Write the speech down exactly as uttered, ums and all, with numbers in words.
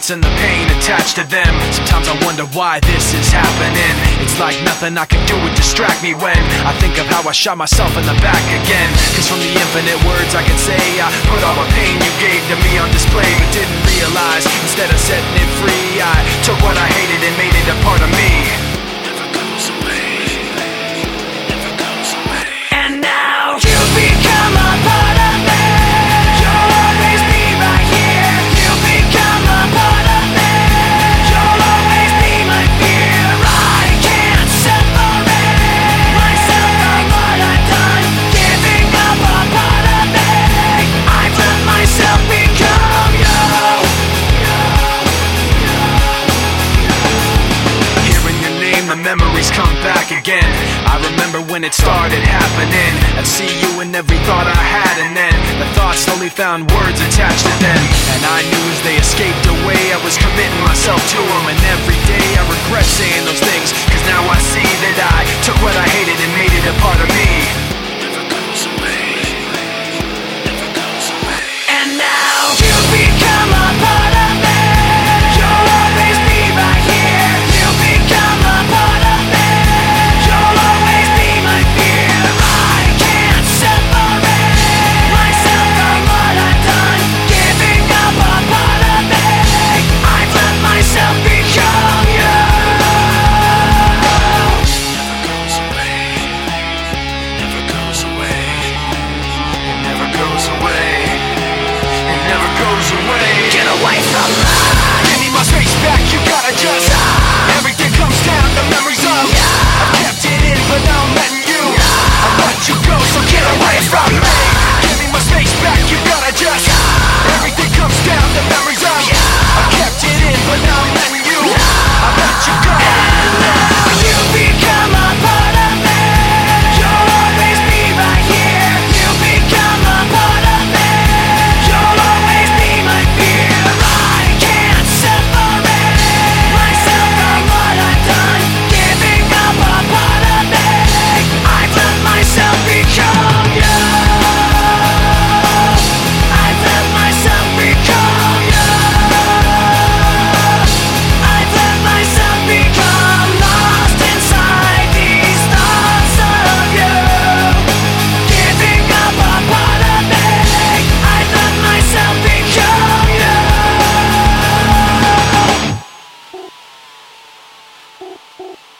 thoughts and the pain attached to them. Sometimes I wonder why this is happening. It's like nothing I can do would distract me when I think of how I shot myself in the back again. Cause from the infinite words I can say, I put all the pain you gave to me on display, but didn't realize instead of setting it free, I took what I hated and made it a part of me. Never goes away, never goes away. And now you become a part of me. You'll always be right here. You become a part of me. You'll always be my fear. I can't separate myself from what I've done. Giving up a part of me. I've let myself become you. Hearing your name, the memories come back again. I remember when it started happening. I'd see you in every thought I had, and then the thoughts slowly found words attached to them. And I knew as they escaped away, I was committing myself to them. And every day I regret saying those things, cause now I see that I took what I hated and made it a part of me. Never goes away, never goes away. And now you become a part of me. You'll always be right here. You become a part of me. You'll always be my fear. I can't separate myself from what I've done. Giving up a part of me. I've let myself become you. Never goes away, never goes away. It never goes away, it never goes away. Get away from me. Give me my space back, you gotta just everything comes down to memories of I kept it in, but now I'm letting you I let you go, so get away from me. Give me my space back, you gotta just everything comes down to memories of I kept it in, but now I'm letting you I let you go. And now you become a part of me. You'll always be right here. You become a part of me. You'll always be my fear. I can't separate myself from what I've done. Giving up a part of me. I've let myself become you. I've let myself become you. I've let myself become lost inside these thoughts of you. Giving up a part of me. I've let myself become you.